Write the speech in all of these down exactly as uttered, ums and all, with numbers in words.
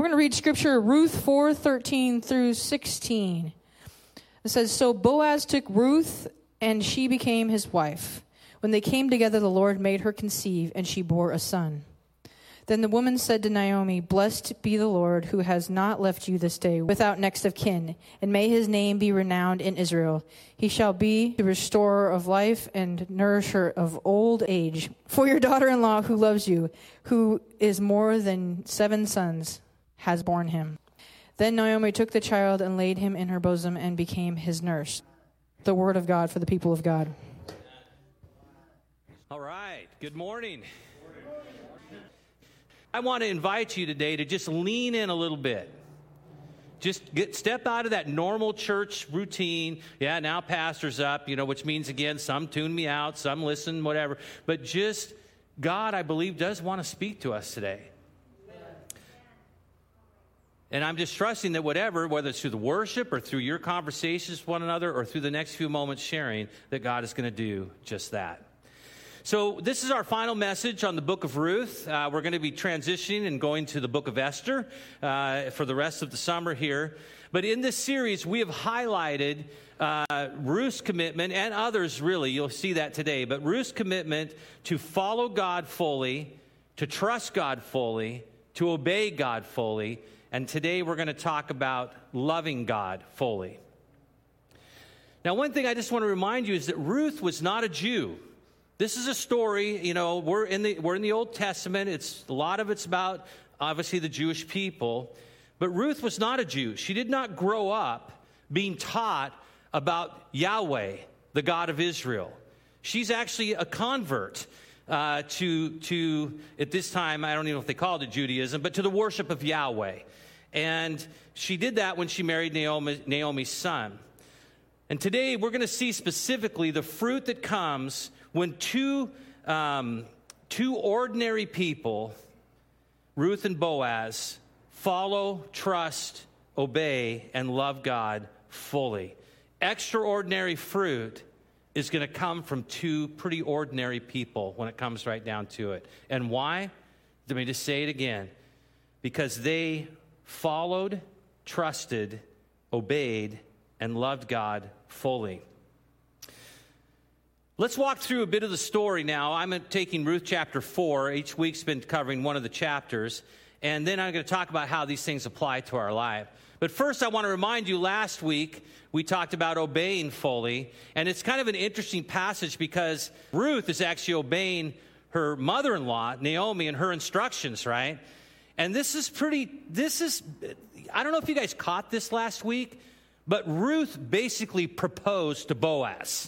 We're going to read scripture, Ruth four thirteen through sixteen. It says, "So Boaz took Ruth, and she became his wife. When they came together, the Lord made her conceive, and she bore a son. Then the woman said to Naomi, 'Blessed be the Lord, who has not left you this day without next of kin, and may his name be renowned in Israel. He shall be the restorer of life and nourisher of old age. For your daughter-in-law who loves you, who is more than seven sons, has borne him.' Then Naomi took the child and laid him in her bosom and became his nurse." The word of God for the people of God. All right. Good morning. I want to invite you today to just lean in a little bit. Just get, step out of that normal church routine. Yeah, now pastor's up, you know, which means, again, some tune me out, some listen, whatever. But just, God, I believe, does want to speak to us today. And I'm just trusting that whatever, whether it's through the worship or through your conversations with one another or through the next few moments sharing, that God is going to do just that. So this is our final message on the book of Ruth. Uh, we're going to be transitioning and going to the book of Esther uh, for the rest of the summer here. But in this series, we have highlighted uh, Ruth's commitment, and others really, you'll see that today, but Ruth's commitment to follow God fully, to trust God fully, to obey God fully. And today we're going to talk about loving God fully. Now, one thing I just want to remind you is that Ruth was not a Jew. This is a story, you know, we're in the we're in the Old Testament. It's a lot of it's about, obviously, the Jewish people. But Ruth was not a Jew. She did not grow up being taught about Yahweh, the God of Israel. She's actually a convert uh, to, to, at this time, I don't even know if they called it Judaism, but to the worship of Yahweh. And she did that when she married Naomi, Naomi's son. And today we're going to see specifically the fruit that comes when two, um, two ordinary people, Ruth and Boaz, follow, trust, obey, and love God fully. Extraordinary fruit is going to come from two pretty ordinary people when it comes right down to it. And why? Let me just say it again. Because they followed, trusted, obeyed, and loved God fully. Let's walk through a bit of the story now. I'm taking Ruth chapter four. Each week's been covering one of the chapters. And then I'm going to talk about how these things apply to our life. But first, I want to remind you, last week, we talked about obeying fully. And it's kind of an interesting passage because Ruth is actually obeying her mother-in-law, Naomi, and her instructions, right? And this is pretty, this is, I don't know if you guys caught this last week, but Ruth basically proposed to Boaz.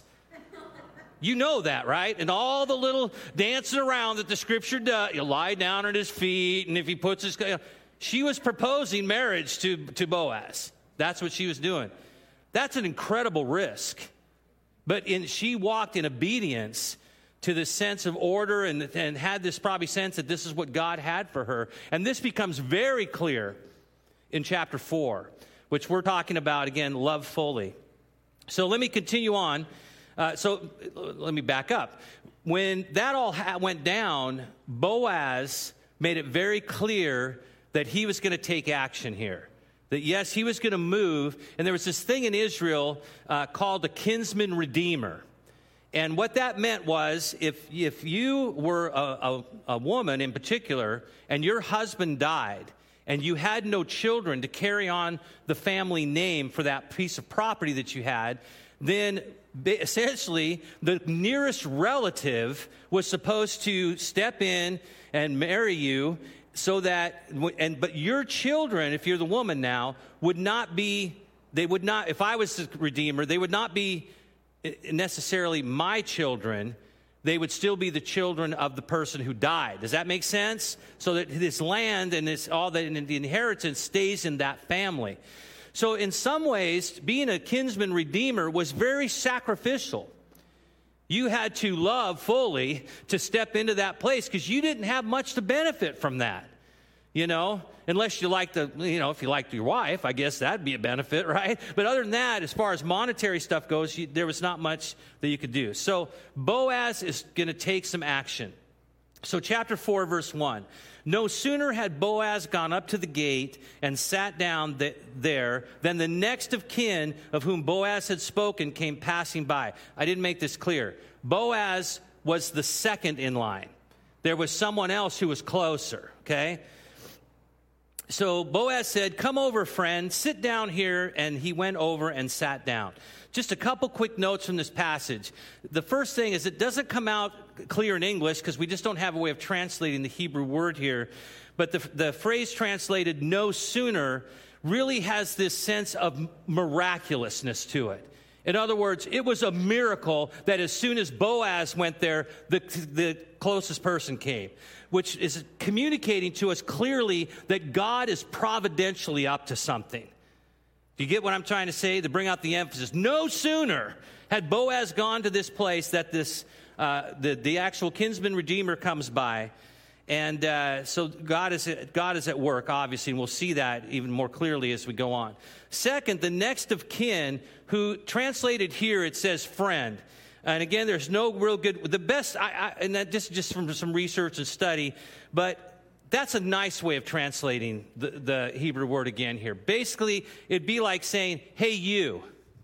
You know that, right? And all the little dancing around that the scripture does. You lie down at his feet, and if he puts his... She was proposing marriage to, to Boaz. That's what she was doing. That's an incredible risk. But in, she walked in obedience to this sense of order and, and had this probably sense that this is what God had for her. And this becomes very clear in chapter four, which we're talking about, again, love fully. So let me continue on. Uh, so let me back up. When that all ha- went down, Boaz made it very clear that he was going to take action here. That, yes, he was going to move. And there was this thing in Israel uh, called a kinsman redeemer. And what that meant was if, if you were a, a, a woman in particular and your husband died and you had no children to carry on the family name for that piece of property that you had, then essentially the nearest relative was supposed to step in and marry you so that, and but your children, if you're the woman now, would not be, they would not, if I was the redeemer, they would not be necessarily my children. They would still be the children of the person who died. Does that make sense? So that this land and this all the, and the inheritance stays in that family. So in some ways, being a kinsman redeemer was very sacrificial. You had to love fully to step into that place because you didn't have much to benefit from that, you know, unless you liked the, you know, if you liked your wife, I guess that'd be a benefit, right? But other than that, as far as monetary stuff goes, you, there was not much that you could do. So Boaz is going to take some action. So chapter four, verse one. No sooner had Boaz gone up to the gate and sat down th- there than the next of kin of whom Boaz had spoken came passing by. I didn't make this clear. Boaz was the second in line. There was someone else who was closer, okay? So Boaz said, "Come over, friend, sit down here," and he went over and sat down. Just a couple quick notes from this passage. The first thing is it doesn't come out clear in English because we just don't have a way of translating the Hebrew word here. But the, the phrase translated "no sooner" really has this sense of miraculousness to it. In other words, it was a miracle that as soon as Boaz went there, the, the closest person came, which is communicating to us clearly that God is providentially up to something. Do you get what I'm trying to say? To bring out the emphasis. No sooner had Boaz gone to this place that this uh, the, the actual kinsman redeemer comes by. And uh, so God is, God is at work, obviously, and we'll see that even more clearly as we go on. Second, the next of kin, who translated here, it says friend. And again, there's no real good, the best, I, I, and that just, just from some research and study, but that's a nice way of translating the, the Hebrew word again here. Basically, it'd be like saying, "Hey, you."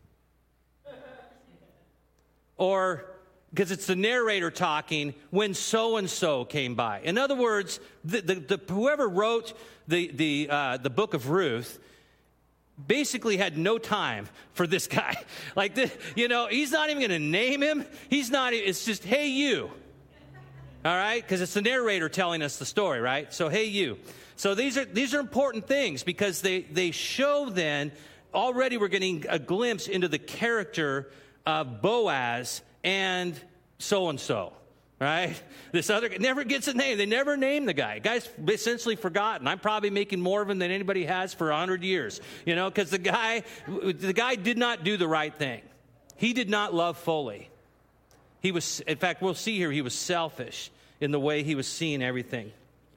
Or, because it's the narrator talking, "when so-and-so came by." In other words, the, the, the, whoever wrote the, the, uh, the book of Ruth basically had no time for this guy. Like, the, you know, he's not even going to name him. He's not, it's just, "Hey, you." All right? Because it's the narrator telling us the story, right? So, "Hey, you." So these are these are important things because they, they show then, already we're getting a glimpse into the character of Boaz and so-and-so, right? This other guy never gets a name. They never name the guy. The guy's essentially forgotten. I'm probably making more of him than anybody has for a hundred years, you know, because the guy, the guy did not do the right thing. He did not love fully. He was, in fact, we'll see here, he was selfish in the way he was seeing everything.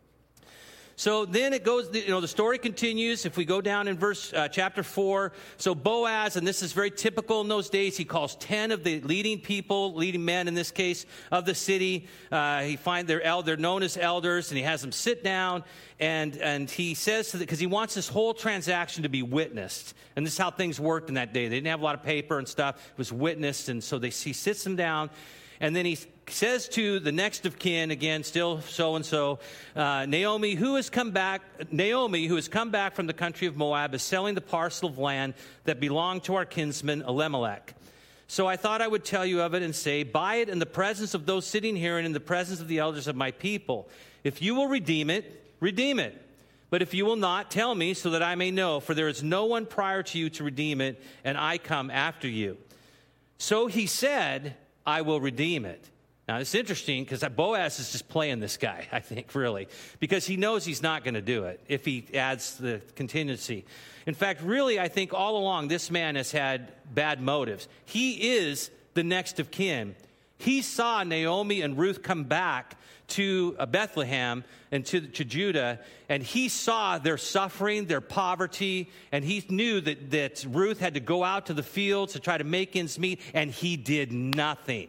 So then it goes, you know, the story continues. If we go down in verse, uh, chapter four, so Boaz, and this is very typical in those days, he calls ten of the leading people, leading men in this case, of the city. Uh, he finds their elder, they're known as elders, and he has them sit down, and, and he says, to the, because he wants this whole transaction to be witnessed. And this is how things worked in that day. They didn't have a lot of paper and stuff. It was witnessed, and so they, he sits them down. And then he says to the next of kin, again, still so-and-so, uh, Naomi, who has come back, Naomi, who has come back from the country of Moab, is selling the parcel of land that belonged to our kinsman Elimelech. So I thought I would tell you of it and say, buy it in the presence of those sitting here and in the presence of the elders of my people. If you will redeem it, redeem it. But if you will not, tell me so that I may know, for there is no one prior to you to redeem it, and I come after you. So he said, I will redeem it. Now, it's interesting because Boaz is just playing this guy, I think, really, because he knows he's not going to do it if he adds the contingency. In fact, really, I think all along this man has had bad motives. He is the next of kin. He saw Naomi and Ruth come back to Bethlehem and to, to Judah, and he saw their suffering, their poverty, and he knew that, that Ruth had to go out to the fields to try to make ends meet, and he did nothing.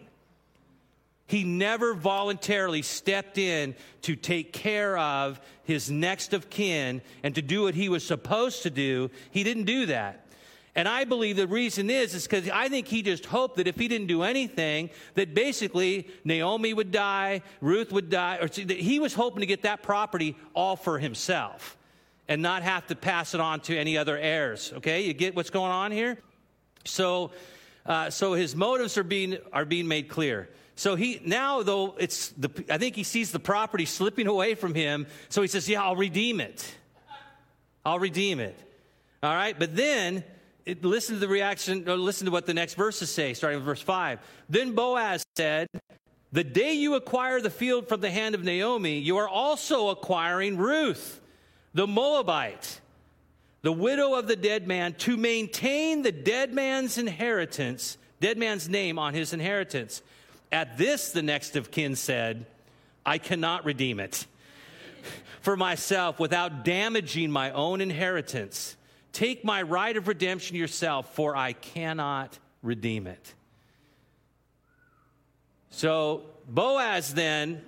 He never voluntarily stepped in to take care of his next of kin and to do what he was supposed to do. He didn't do that. And I believe the reason is, is because I think he just hoped that if he didn't do anything, that basically Naomi would die, Ruth would die, or he was hoping to get that property all for himself and not have to pass it on to any other heirs. Okay, you get what's going on here? So, uh, so his motives are being are being made clear. So he now, though, it's the I think he sees the property slipping away from him. So he says, "Yeah, I'll redeem it. I'll redeem it." All right, but then. It, listen to the reaction, or listen to what the next verses say, starting with verse five. Then Boaz said, the day you acquire the field from the hand of Naomi, you are also acquiring Ruth, the Moabite, the widow of the dead man, to maintain the dead man's inheritance, dead man's name on his inheritance. At this, the next of kin said, I cannot redeem it for myself without damaging my own inheritance. Take my right of redemption yourself, for I cannot redeem it. So Boaz then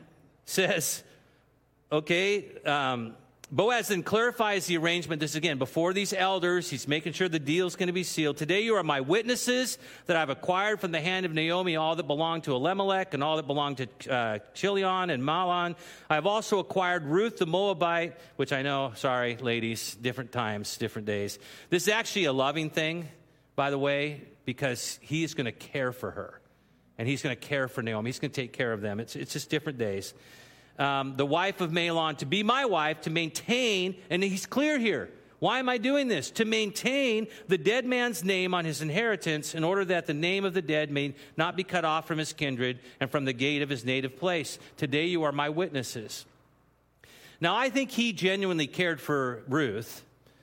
says, okay, um, Boaz then clarifies the arrangement. This again, before these elders, he's making sure the deal's going to be sealed. Today you are my witnesses that I've acquired from the hand of Naomi all that belonged to Elimelech and all that belonged to uh, Chilion and Mahlon. I have also acquired Ruth the Moabite, which I know, sorry, ladies, different times, different days. This is actually a loving thing, by the way, because he is going to care for her. And he's going to care for Naomi. He's going to take care of them. It's, it's just different days. Um, the wife of Mahlon, to be my wife, to maintain, and he's clear here. Why am I doing this? To maintain the dead man's name on his inheritance in order that the name of the dead may not be cut off from his kindred and from the gate of his native place. Today you are my witnesses. Now, I think he genuinely cared for Ruth,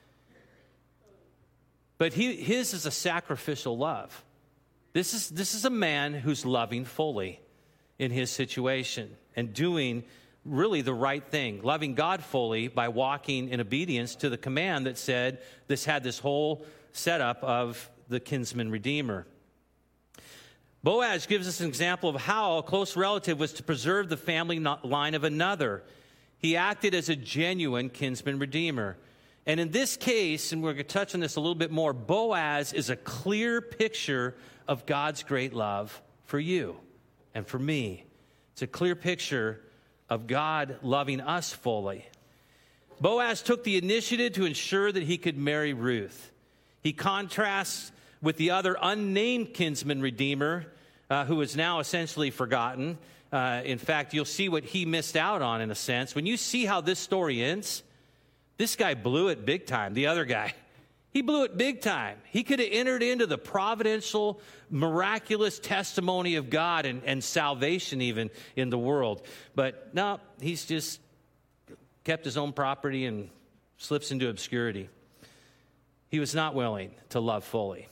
but he, his is a sacrificial love. This is, this is a man who's loving fully in his situation and doing really the right thing, loving God fully by walking in obedience to the command that said this had this whole setup of the kinsman redeemer. Boaz gives us an example of how a close relative was to preserve the family line of another. He acted as a genuine kinsman redeemer. And in this case, and we're going to touch on this a little bit more, Boaz is a clear picture of God's great love for you and for me. It's a clear picture of God loving us fully. Boaz took the initiative to ensure that he could marry Ruth. He contrasts with the other unnamed kinsman redeemer, uh, who is now essentially forgotten. Uh, in fact, you'll see what he missed out on, in a sense. When you see how this story ends, this guy blew it big time, the other guy. He blew it big time. He could have entered into the providential, miraculous testimony of God and, and salvation even in the world. But no, he's just kept his own property and slips into obscurity. He was not willing to love fully.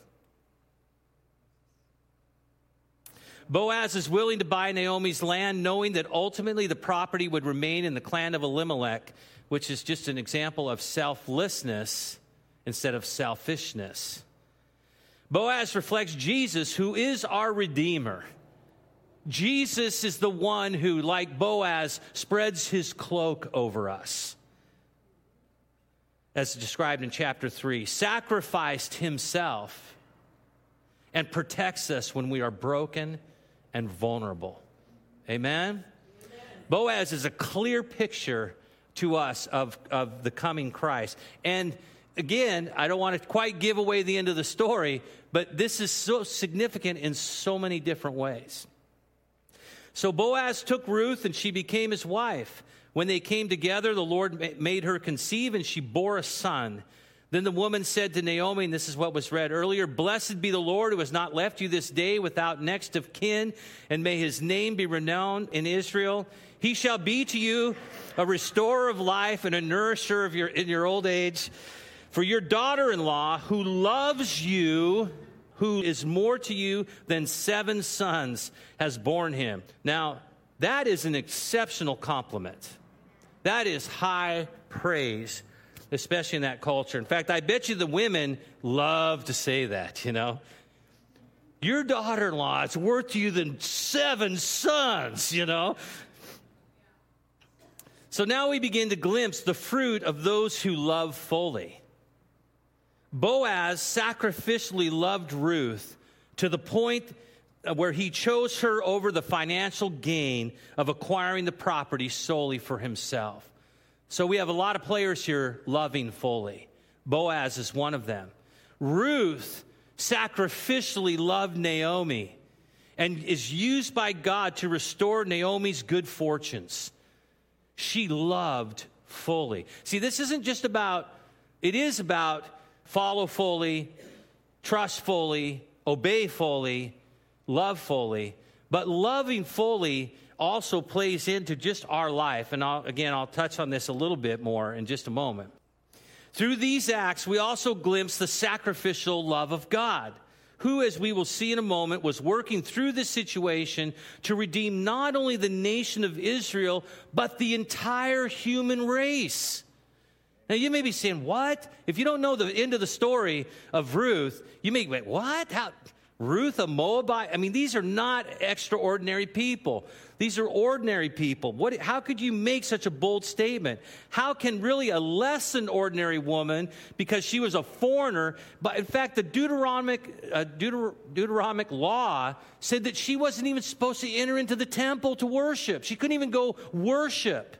Boaz is willing to buy Naomi's land, knowing that ultimately the property would remain in the clan of Elimelech, which is just an example of selflessness instead of selfishness. Boaz reflects Jesus, who is our Redeemer. Jesus is the one who, like Boaz, spreads his cloak over us, as described in chapter three, sacrificed himself and protects us when we are broken and vulnerable. Amen? Amen. Boaz is a clear picture to us of, of the coming Christ. And again, I don't want to quite give away the end of the story, but this is so significant in so many different ways. So Boaz took Ruth, and she became his wife. When they came together, the Lord made her conceive, and she bore a son. Then the woman said to Naomi, and this is what was read earlier, "Blessed be the Lord who has not left you this day without next of kin, and may his name be renowned in Israel. He shall be to you a restorer of life and a nourisher of your in your old age. For your daughter-in-law, who loves you, who is more to you than seven sons, has borne him." Now, that is an exceptional compliment. That is high praise, especially in that culture. In fact, I bet you the women love to say that, you know. Your daughter-in-law is worth to you than seven sons, you know. So now we begin to glimpse the fruit of those who love fully. Boaz sacrificially loved Ruth to the point where he chose her over the financial gain of acquiring the property solely for himself. So we have a lot of players here loving fully. Boaz is one of them. Ruth sacrificially loved Naomi and is used by God to restore Naomi's good fortunes. She loved fully. See, this isn't just about, it is about follow fully, trust fully, obey fully, love fully. But loving fully also plays into just our life. And I'll, again, I'll touch on this a little bit more in just a moment. Through these acts, we also glimpse the sacrificial love of God, who, as we will see in a moment, was working through this situation to redeem not only the nation of Israel, but the entire human race. Now, you may be saying, what? If you don't know the end of the story of Ruth, you may wait, what? How? Ruth, a Moabite. I mean, these are not extraordinary people. These are ordinary people. What, how could you make such a bold statement? How can really a less than ordinary woman, because she was a foreigner, but in fact, the Deuteronomic, uh, Deuter, Deuteronomic law said that she wasn't even supposed to enter into the temple to worship. She couldn't even go worship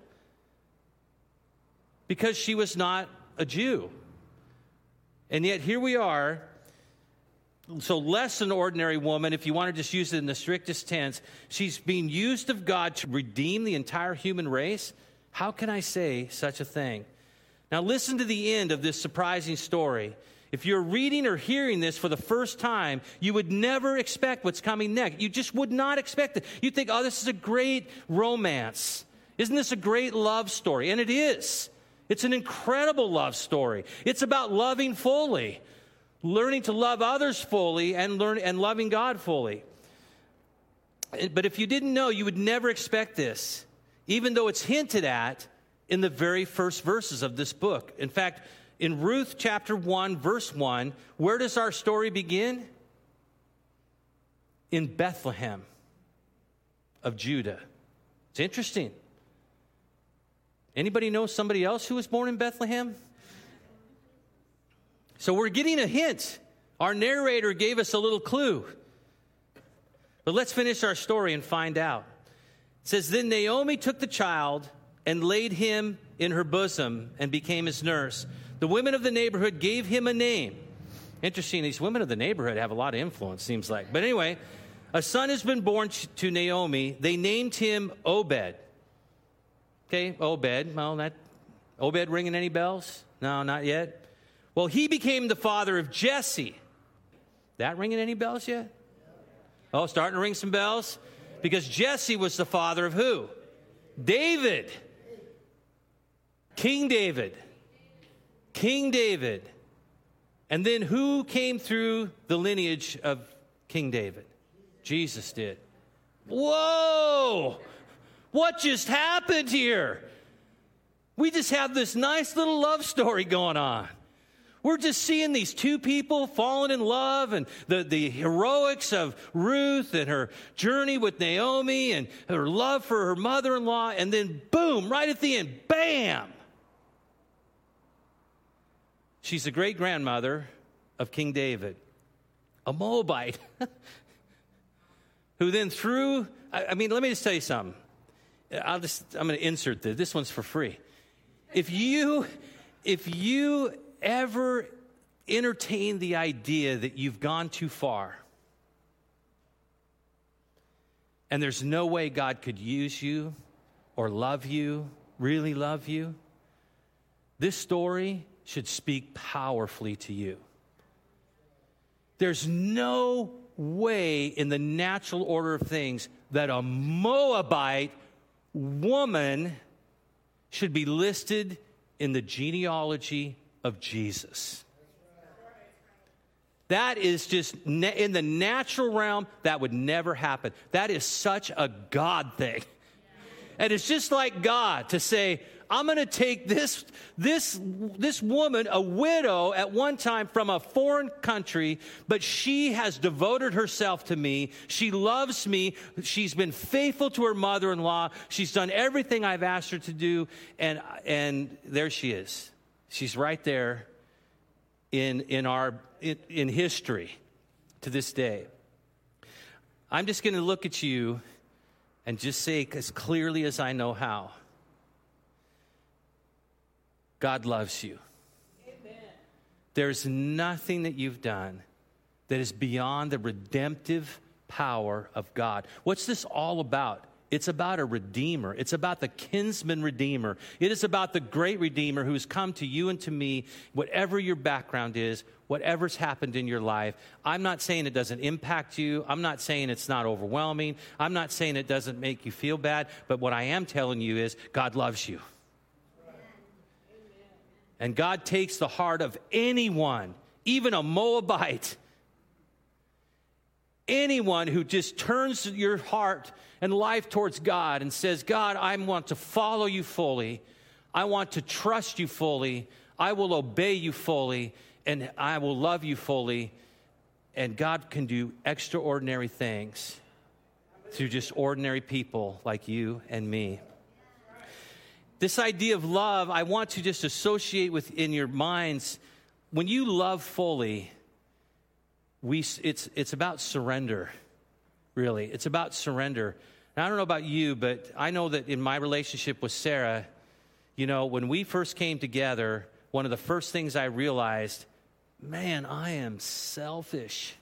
because she was not a Jew. And yet here we are. So less than ordinary woman, if you want to just use it in the strictest tense, she's being used of God to redeem the entire human race. How can I say such a thing? Now listen to the end of this surprising story. If you're reading or hearing this for the first time, you would never expect what's coming next. You just would not expect it. You'd think, oh, this is a great romance. Isn't this a great love story? And it is. It's an incredible love story. It's about loving fully. Learning to love others fully and learn and loving God fully. But if you didn't know, you would never expect this, even though it's hinted at in the very first verses of this book. In fact, in Ruth chapter one, verse one, where does our story begin? In Bethlehem of Judah. It's interesting. Anybody know somebody else who was born in Bethlehem? So we're getting a hint. Our narrator gave us a little clue. But let's finish our story and find out. It says, then Naomi took the child and laid him in her bosom and became his nurse. The women of the neighborhood gave him a name. Interesting, these women of the neighborhood have a lot of influence, seems like. But anyway, a son has been born to Naomi. They named him Obed. Okay, Obed. Well, that Obed ringing any bells? No, not yet. Well, he became the father of Jesse. That ringing any bells yet? Oh, starting to ring some bells? Because Jesse was the father of who? David. King David. King David. And then who came through the lineage of King David? Jesus did. Whoa! What just happened here? We just have this nice little love story going on. We're just seeing these two people falling in love and the, the heroics of Ruth and her journey with Naomi and her love for her mother-in-law. And then boom, right at the end, bam. She's the great-grandmother of King David, a Moabite, who then threw, I, I mean, let me just tell you something. I'll just, I'm going to insert this. This one's for free. If you, if you ever entertain the idea that you've gone too far and there's no way God could use you or love you, really love you, this story should speak powerfully to you. There's no way in the natural order of things that a Moabite woman should be listed in the genealogy of Jesus. That is just, in the natural realm, that would never happen. That is such a God thing. And it's just like God to say, I'm going to take this, this, this woman, a widow at one time from a foreign country, but she has devoted herself to me. She loves me. She's been faithful to her mother-in-law. She's done everything I've asked her to do. And, and there she is. She's right there in, in our, in, in history to this day. I'm just going to look at you and just say as clearly as I know how, God loves you. Amen. There's nothing that you've done that is beyond the redemptive power of God. What's this all about? It's about a redeemer. It's about the kinsman redeemer. It is about the great redeemer who has come to you and to me, whatever your background is, whatever's happened in your life. I'm not saying it doesn't impact you. I'm not saying it's not overwhelming. I'm not saying it doesn't make you feel bad. But what I am telling you is God loves you. And God takes the heart of anyone, even a Moabite, anyone who just turns your heart and life towards God and says, God, I want to follow you fully. I want to trust you fully. I will obey you fully, and I will love you fully. And God can do extraordinary things through just ordinary people like you and me. This idea of love, I want to just associate with in your minds, when you love fully, we it's it's about surrender, really. It's about surrender. And I don't know about you, but I know that in my relationship with Sarah, you know, when we first came together, one of the first things I realized, man, I am selfish.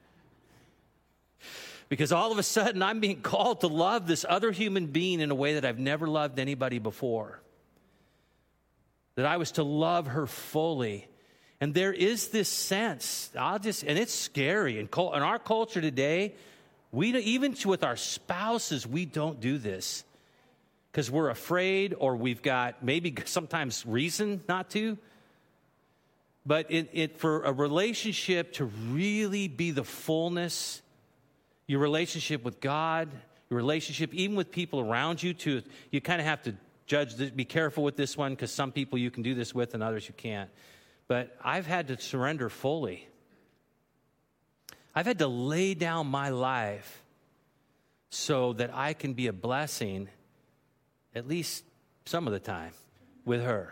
Because all of a sudden, I'm being called to love this other human being in a way that I've never loved anybody before. That I was to love her fully. And there is this sense, I'll just, and it's scary. In, in our culture today, we don't, even with our spouses, we don't do this. Because we're afraid, or we've got maybe sometimes reason not to. But it, it for a relationship to really be the fullness, your relationship with God, your relationship even with people around you, to you kind of have to judge, this, be careful with this one, because some people you can do this with and others you can't. But I've had to surrender fully. I've had to lay down my life so that I can be a blessing, at least some of the time, with her.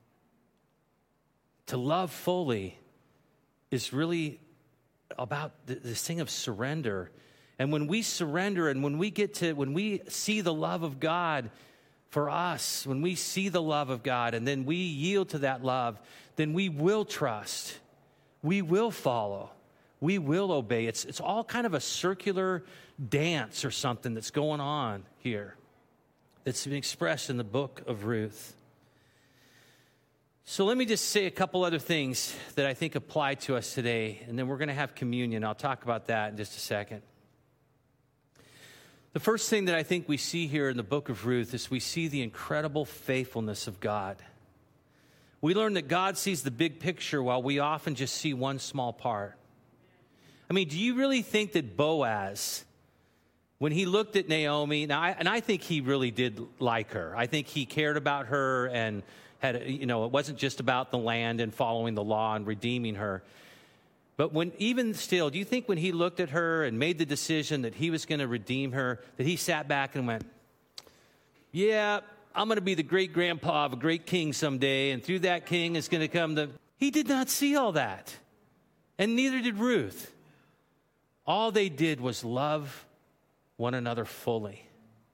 To love fully is really about this thing of surrender. And when we surrender, and when we get to, when we see the love of God for us, when we see the love of God and then we yield to that love, then we will trust, we will follow, we will obey. It's, it's all kind of a circular dance or something that's going on here that's been expressed in the book of Ruth. So let me just say a couple other things that I think apply to us today, and then we're going to have communion. I'll talk about that in just a second. The first thing that I think we see here in the book of Ruth is we see the incredible faithfulness of God. We learn that God sees the big picture while we often just see one small part. I mean, do you really think that Boaz, when he looked at Naomi, now I, and I think he really did like her. I think he cared about her and had, you know, it wasn't just about the land and following the law and redeeming her. But when, even still, do you think when he looked at her and made the decision that he was going to redeem her, that he sat back and went, yeah, I'm going to be the great grandpa of a great king someday, and through that king is going to come the... He did not see all that. And neither did Ruth. All they did was love one another fully.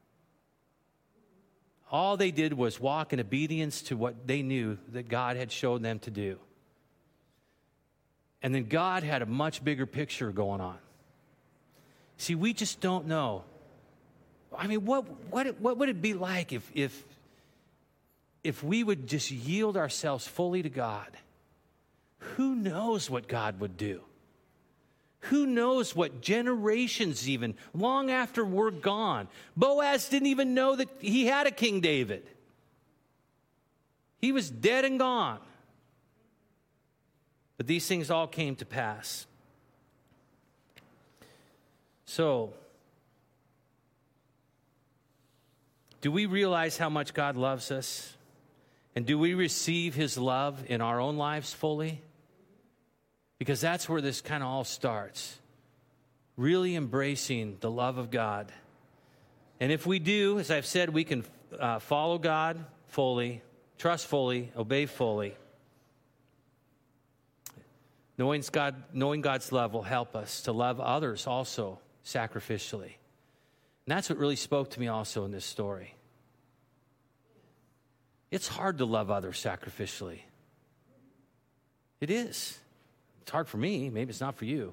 All they did was walk in obedience to what they knew that God had shown them to do. And then God had a much bigger picture going on. See, we just don't know. I mean, what what what would it be like if if if we would just yield ourselves fully to God? Who knows what God would do? Who knows what generations, even long after we're gone. Boaz didn't even know that he had a King David. He was dead and gone. But these things all came to pass. So, do we realize how much God loves us? And do we receive his love in our own lives fully? Because that's where this kind of all starts. Really embracing the love of God. And if we do, as I've said, we can uh, follow God fully, trust fully, obey fully. Knowing, God, knowing God's love will help us to love others also sacrificially. And that's what really spoke to me also in this story. It's hard to love others sacrificially. It is. It's hard for me. Maybe it's not for you.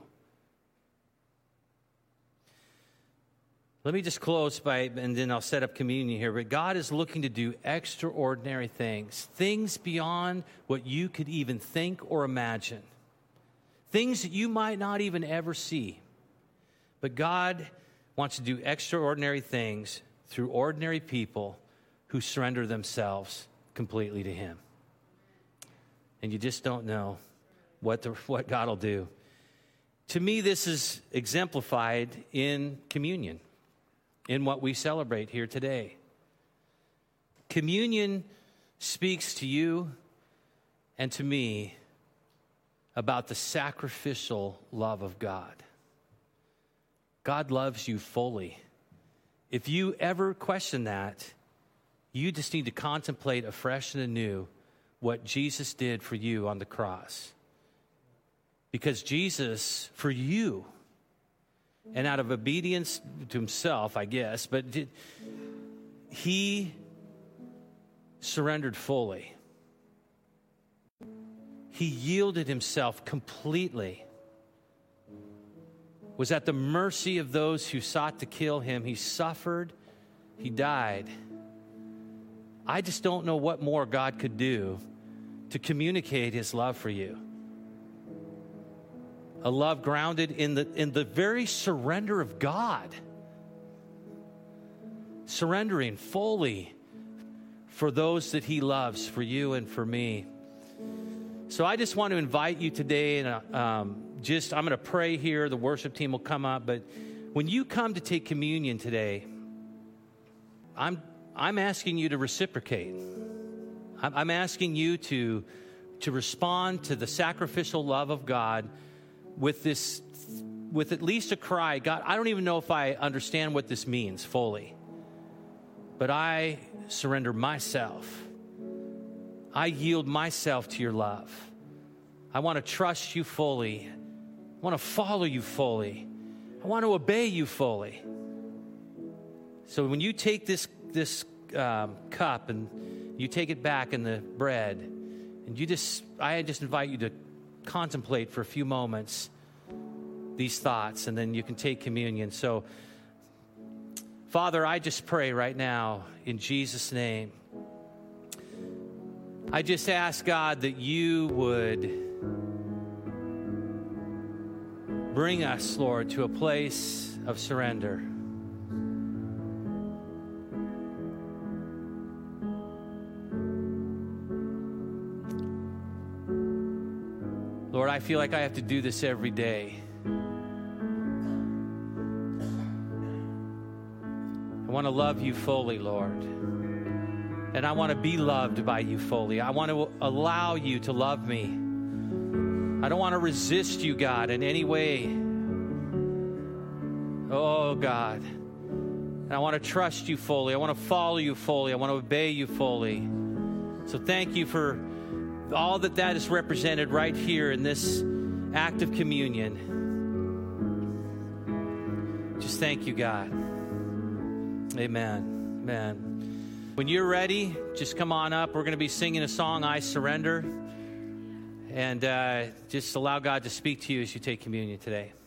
Let me just close by, and then I'll set up communion here. But God is looking to do extraordinary things, things beyond what you could even think or imagine. Things that you might not even ever see. But God wants to do extraordinary things through ordinary people who surrender themselves completely to him. And you just don't know what the, what God will do. To me, this is exemplified in communion, in what we celebrate here today. Communion speaks to you and to me about the sacrificial love of God. God loves you fully. If you ever question that, you just need to contemplate afresh and anew what Jesus did for you on the cross. Because Jesus, for you, and out of obedience to himself, I guess, but did, he surrendered fully. He yielded himself completely. Was at the mercy of those who sought to kill him. He suffered. He died. I just don't know what more God could do to communicate his love for you. A love grounded in the, in the very surrender of God. Surrendering fully for those that he loves, for you and for me. So I just want to invite you today, and um, just I'm going to pray here. The worship team will come up, but when you come to take communion today, I'm I'm asking you to reciprocate. I'm, I'm asking you to to respond to the sacrificial love of God with this, with at least a cry. God, I don't even know if I understand what this means fully, but I surrender myself. I yield myself to your love. I want to trust you fully. I want to follow you fully. I want to obey you fully. So when you take this this um, cup and you take it back in the bread, and you just, I just invite you to contemplate for a few moments these thoughts, and then you can take communion. So, Father, I just pray right now in Jesus' name. I just ask, God, that you would bring us, Lord, to a place of surrender. Lord, I feel like I have to do this every day. I want to love you fully, Lord. And I want to be loved by you fully. I want to allow you to love me. I don't want to resist you, God, in any way. Oh, God. And I want to trust you fully. I want to follow you fully. I want to obey you fully. So thank you for all that that is represented right here in this act of communion. Just thank you, God. Amen. Amen. When you're ready, just come on up. We're going to be singing a song, I Surrender. And uh, just allow God to speak to you as you take communion today.